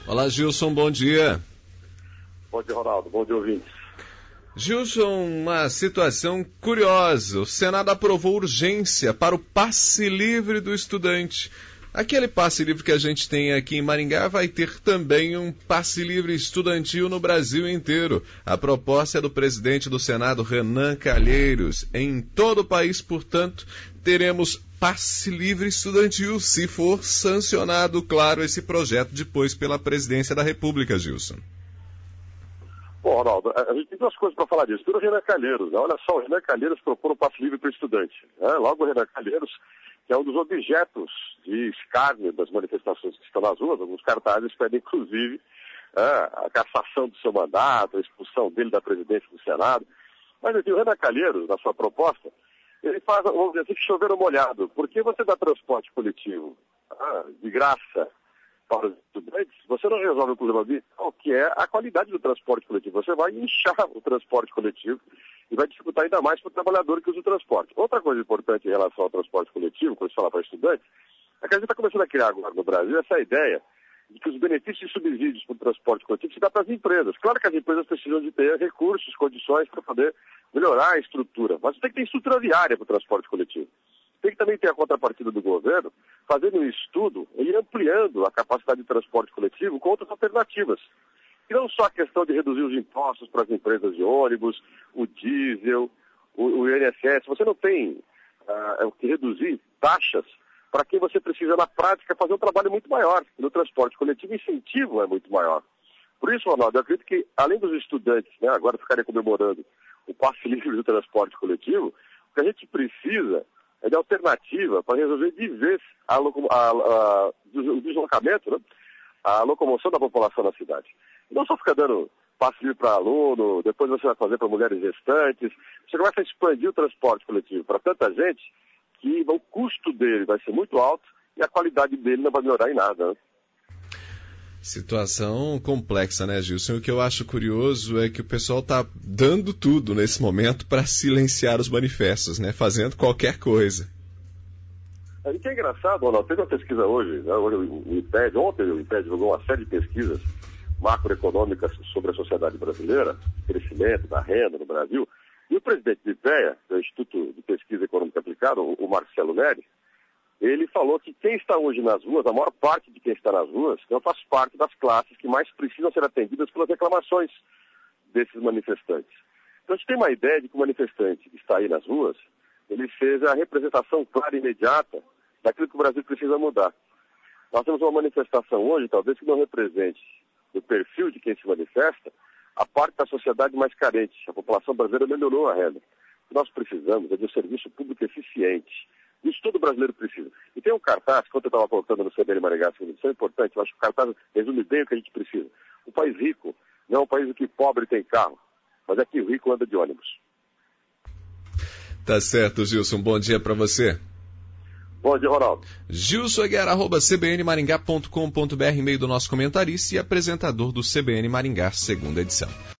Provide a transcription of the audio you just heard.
Olá, Gilson, bom dia. Bom dia, Ronaldo. Bom dia, ouvintes. Gilson, uma situação curiosa. O Senado aprovou urgência para o passe livre do estudante. Aquele passe livre que a gente tem aqui em Maringá vai ter também um passe livre estudantil no Brasil inteiro. A proposta é do presidente do Senado, Renan Calheiros. Em todo o país, portanto, teremos passe livre estudantil, se for sancionado, claro, esse projeto depois pela presidência da República, Gilson. Bom, Ronaldo, a gente tem duas coisas para falar disso. Tudo o Renan Calheiros, né? Olha só, o Renan Calheiros propôs um passe livre para o estudante. Né? Logo, o Renan Calheiros, que é um dos objetos de escárnio das manifestações que estão nas ruas, alguns cartazes pedem, inclusive, a cassação do seu mandato, a expulsão dele da presidência do Senado. Mas, enfim, o Renan Calheiros, na sua proposta, ele faz, vamos dizer assim, que chover no molhado. Por que você dá transporte coletivo de graça para os estudantes? Você não resolve o problema vital, que é a qualidade do transporte coletivo. Você vai inchar o transporte coletivo e vai dificultar ainda mais para o trabalhador que usa o transporte. Outra coisa importante em relação ao transporte coletivo, quando se fala para estudantes, é que a gente está começando a criar agora no Brasil essa ideia de que os benefícios e subsídios para o transporte coletivo se dá para as empresas. Claro que as empresas precisam de ter recursos, condições para poder melhorar a estrutura, mas tem que ter estrutura viária para o transporte coletivo. Tem que também ter a contrapartida do governo, fazendo um estudo e ampliando a capacidade de transporte coletivo com outras alternativas. E não só a questão de reduzir os impostos para as empresas de ônibus, o diesel, o INSS. Você não tem que reduzir taxas para quem você precisa, na prática, fazer um trabalho muito maior. E no transporte coletivo, o incentivo é muito maior. Por isso, Ronaldo, eu acredito que, além dos estudantes, né, agora ficarem comemorando o passe livre do transporte coletivo, o que a gente precisa é de alternativa para resolver de vez o deslocamento, né, a locomoção da população na cidade. Não só ficar dando passe livre para aluno, depois você vai fazer para mulheres gestantes, você começa a expandir o transporte coletivo para tanta gente que o custo dele vai ser muito alto e a qualidade dele não vai melhorar em nada, né? Situação complexa, né, Gilson? O que eu acho curioso é que o pessoal está dando tudo nesse momento para silenciar os manifestos, né? Fazendo qualquer coisa. E que é engraçado, Ronaldo, teve uma pesquisa hoje, né? Ontem o IPED divulgou uma série de pesquisas macroeconômicas sobre a sociedade brasileira, crescimento da renda no Brasil, e o presidente do IPEA, do Instituto de Pesquisa Econômica Aplicada, o Marcelo Neri, ele falou que quem está hoje nas ruas, a maior parte de quem está nas ruas, não faz parte das classes que mais precisam ser atendidas pelas reclamações desses manifestantes. Então a gente tem uma ideia de que o manifestante que está aí nas ruas, ele seja a representação clara e imediata daquilo que o Brasil precisa mudar. Nós temos uma manifestação hoje, talvez, que não represente o perfil de quem se manifesta, a parte da sociedade mais carente. A população brasileira melhorou a renda. O que nós precisamos é de um serviço público eficiente. Isso todo brasileiro precisa. E tem um cartaz, quando eu estava colocando no CBN Maringá, isso é importante, eu acho que o cartaz resume bem o que a gente precisa. Um país rico não é um país em que pobre tem carro, mas é que o rico anda de ônibus. Tá certo, Gilson. Bom dia para você. Bom dia, Ronaldo. Gilson Aguiar, @cbnmaringá.com.br, e-mail do nosso comentarista e apresentador do CBN Maringá, segunda edição.